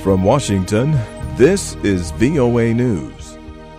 From Washington, this is VOA News.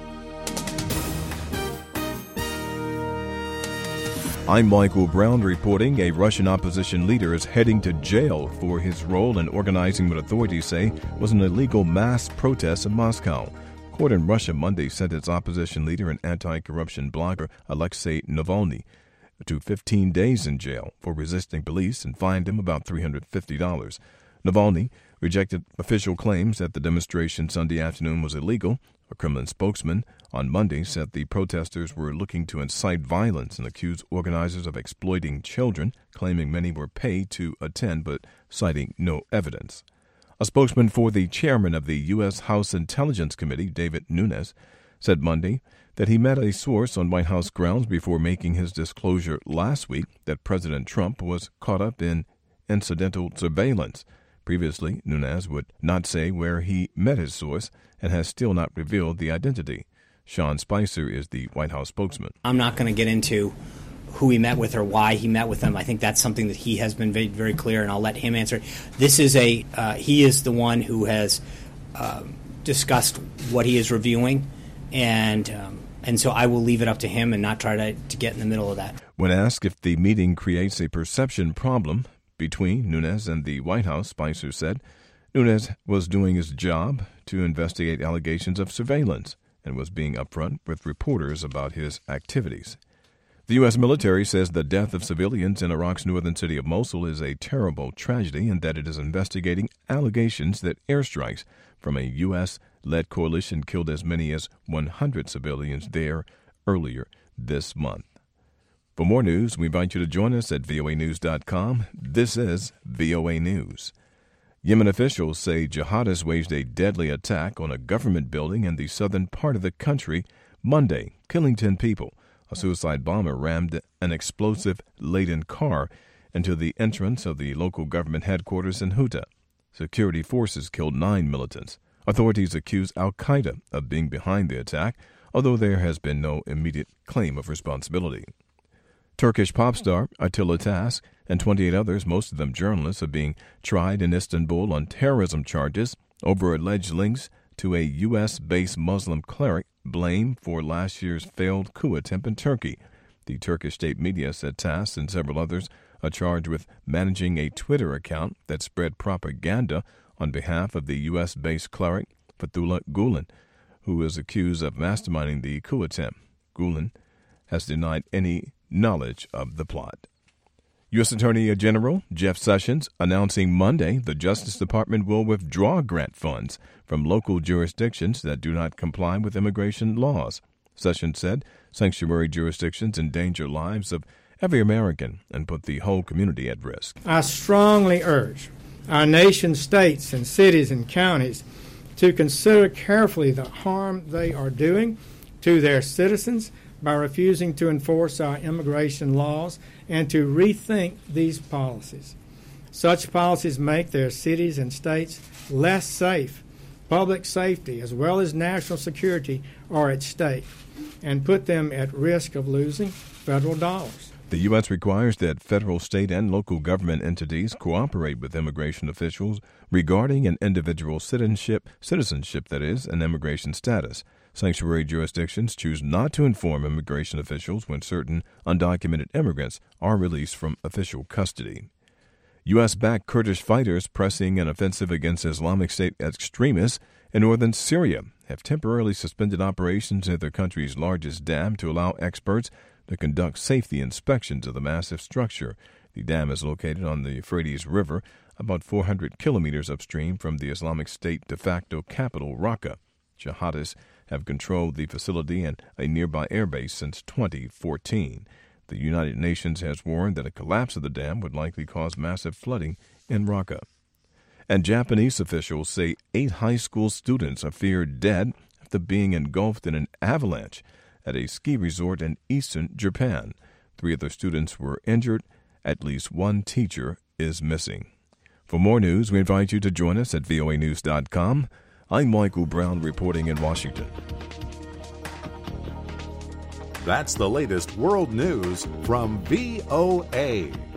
I'm Michael Brown reporting a Russian opposition leader is heading to jail for his role in organizing what authorities say was an illegal mass protest in Moscow. Court in Russia Monday sentenced opposition leader and anti-corruption blogger Alexei Navalny to 15 days in jail for resisting police and fined him about $350. Navalny rejected official claims that the demonstration Sunday afternoon was illegal. A Kremlin spokesman on Monday said the protesters were looking to incite violence and accused organizers of exploiting children, claiming many were paid to attend but citing no evidence. A spokesman for the chairman of the U.S. House Intelligence Committee, David Nunes, said Monday that he met a source on White House grounds before making his disclosure last week that President Trump was caught up in incidental surveillance. Previously, Nunes would not say where he met his source and has still not revealed the identity. Sean Spicer is the White House spokesman. I'm not going to get into who he met with or why he met with them. I think that's something that he has been very, very clear, and I'll let him answer. This is he is the one who has discussed what he is reviewing, and so I will leave it up to him and not try to get in the middle of that. When asked if the meeting creates a perception problem between Nunes and the White House, Spicer said Nunes was doing his job to investigate allegations of surveillance and was being upfront with reporters about his activities. The U.S. military says the death of civilians in Iraq's northern city of Mosul is a terrible tragedy and that it is investigating allegations that airstrikes from a U.S.-led coalition killed as many as 100 civilians there earlier this month. For more news, we invite you to join us at voanews.com. This is VOA News. Yemen officials say jihadists waged a deadly attack on a government building in the southern part of the country Monday, killing 10 people. A suicide bomber rammed an explosive-laden car into the entrance of the local government headquarters in Houta. Security forces killed 9 militants. Authorities accuse al-Qaeda of being behind the attack, although there has been no immediate claim of responsibility. Turkish pop star Attila Task and 28 others, most of them journalists, are being tried in Istanbul on terrorism charges over alleged links to a U.S.-based Muslim cleric blamed for last year's failed coup attempt in Turkey. The Turkish state media said Task and several others are charged with managing a Twitter account that spread propaganda on behalf of the U.S.-based cleric Fethullah Gulen, who is accused of masterminding the coup attempt. Gulen has denied any knowledge of the plot. U.S. Attorney General Jeff Sessions announcing Monday the Justice Department will withdraw grant funds from local jurisdictions that do not comply with immigration laws. Sessions said sanctuary jurisdictions endanger lives of every American and put the whole community at risk. I strongly urge our nation's states and cities and counties to consider carefully the harm they are doing to their citizens by refusing to enforce our immigration laws and to rethink these policies. Such policies make their cities and states less safe. Public safety as well as national security are at stake and put them at risk of losing federal dollars. The U.S. requires that federal, state, and local government entities cooperate with immigration officials regarding an individual's citizenship and immigration status. Sanctuary jurisdictions choose not to inform immigration officials when certain undocumented immigrants are released from official custody. U.S.-backed Kurdish fighters pressing an offensive against Islamic State extremists in northern Syria have temporarily suspended operations at their country's largest dam to allow experts to conduct safety inspections of the massive structure. The dam is located on the Euphrates River, about 400 kilometers upstream from the Islamic State de facto capital, Raqqa. Jihadists have controlled the facility and a nearby airbase since 2014. The United Nations has warned that a collapse of the dam would likely cause massive flooding in Raqqa. And Japanese officials say 8 high school students are feared dead after being engulfed in an avalanche at a ski resort in eastern Japan. 3 other students were injured. At least 1 teacher is missing. For more news, we invite you to join us at voanews.com. I'm Michael Brown reporting in Washington. That's the latest world news from VOA.